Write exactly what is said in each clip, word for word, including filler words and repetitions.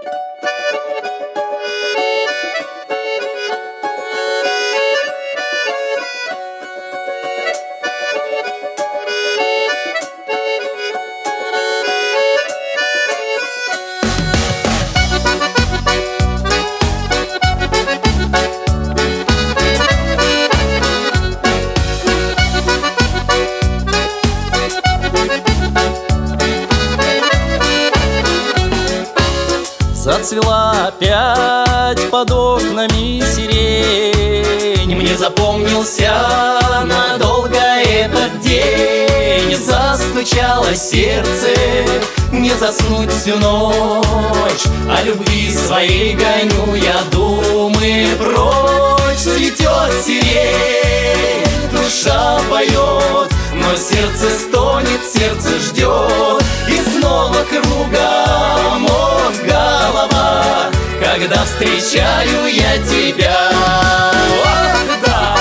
Зацвела опять под окнами сирень. Мне запомнился надолго этот день. Застучало сердце, не заснуть всю ночь. О любви своей гоню я думы прочь. Цветет сирень, душа поет, но сердце стонет, сердце ждет. И снова кругом, ох, голова, когда встречаю я тебя. Ох, да!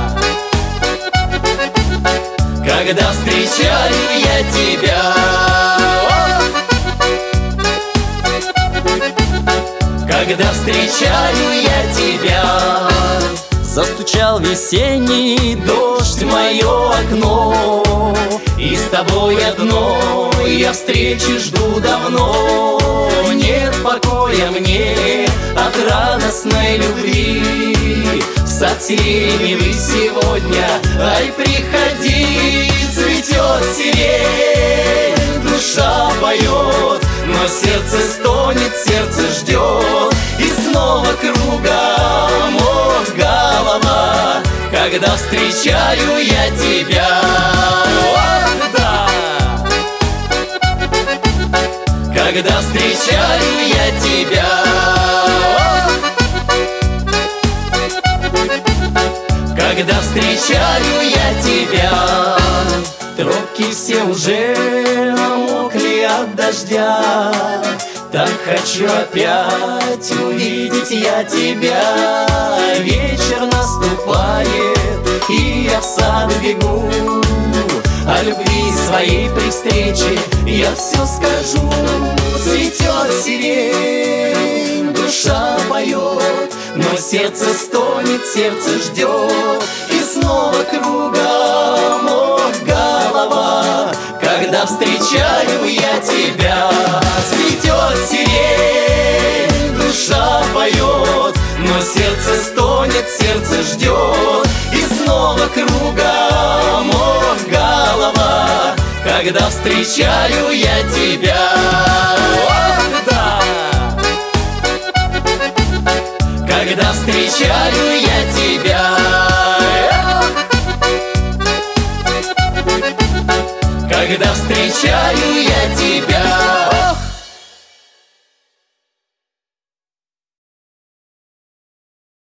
Когда встречаю я тебя. Ох! Когда встречаю я тебя. Застучал весенний дождь в мое окно, и с тобой одной я встречи жду давно. Нет покоя мне от радостной любви. В сад сиреневый сегодня, ай, приходи. Цветет сирень, душа поет, но сердце стонет, сердце ждет. И снова кругом, ох, голова, когда встречаю я тебя. Ох, да! Когда встречаю я тебя. Ох! Когда встречаю я тебя. Тропки все уже намокли от дождя. Так хочу опять увидеть я тебя. Вечер наступает, и я в сад бегу. О любви своей при встрече я все скажу. Цветет сирень, душа поет, но сердце стонет, сердце ждет. И снова кругом, ох, голова, когда встречаю я тебя. Цветет сирень, душа поет, но сердце стонет, сердце ждет. И снова кругом, ох, голова, когда встречаю я тебя. Ох, да! Когда встречаю я тебя. Когда встречаю я тебя.